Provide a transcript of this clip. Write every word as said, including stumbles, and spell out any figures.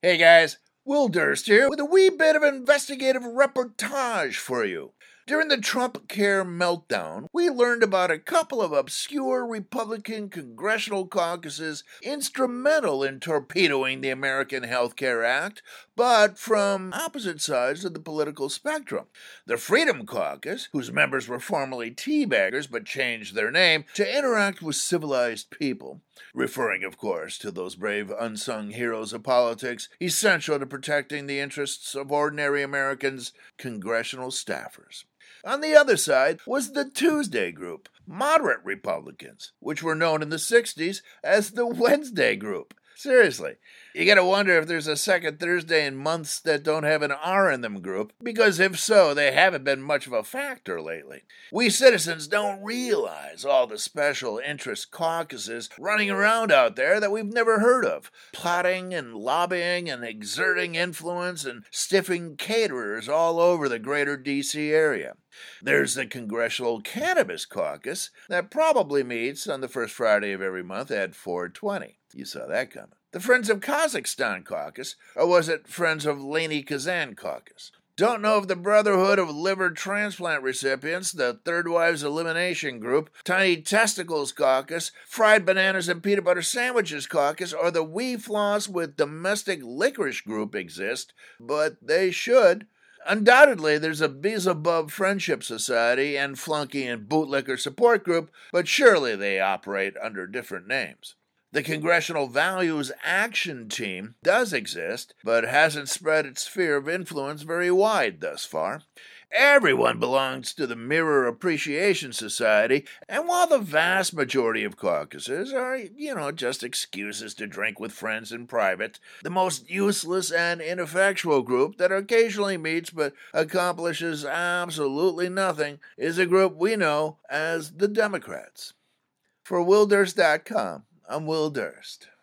Hey guys, Will Durst here with a wee bit of investigative reportage for you. During the Trump Care meltdown, we learned about a couple of obscure Republican congressional caucuses instrumental in torpedoing the American Health Care Act, but from opposite sides of the political spectrum. The Freedom Caucus, whose members were formerly teabaggers but changed their name to interact with civilized people, referring, of course, to those brave unsung heroes of politics essential to protecting the interests of ordinary Americans, congressional staffers. On the other side was the Tuesday Group, moderate Republicans, which were known in the sixties as the Wednesday Group. Seriously, you gotta wonder if there's a second Thursday in months that don't have an R in them group, because if so, they haven't been much of a factor lately. We citizens don't realize all the special interest caucuses running around out there that we've never heard of, plotting and lobbying and exerting influence and stiffing caterers all over the greater D C area. There's the Congressional Cannabis Caucus that probably meets on the first Friday of every month at four twenty. You saw that coming. The Friends of Kazakhstan Caucus, or was it Friends of Leni Kazan Caucus? Don't know if the Brotherhood of Liver Transplant Recipients, the Third Wives Elimination Group, Tiny Testicles Caucus, Fried Bananas and Peanut Butter Sandwiches Caucus, or the We Floss with Domestic Licorice Group exist, but they should. Undoubtedly, there's a Beelzebub Friendship Society and Flunky and Bootlicker Support Group, but surely they operate under different names. The Congressional Values Action Team does exist, but hasn't spread its sphere of influence very wide thus far. Everyone belongs to the Mirror Appreciation Society, and while the vast majority of caucuses are, you know, just excuses to drink with friends in private, the most useless and ineffectual group that occasionally meets but accomplishes absolutely nothing is a group we know as the Democrats. For Will Durst dot com, I'm Will Durst.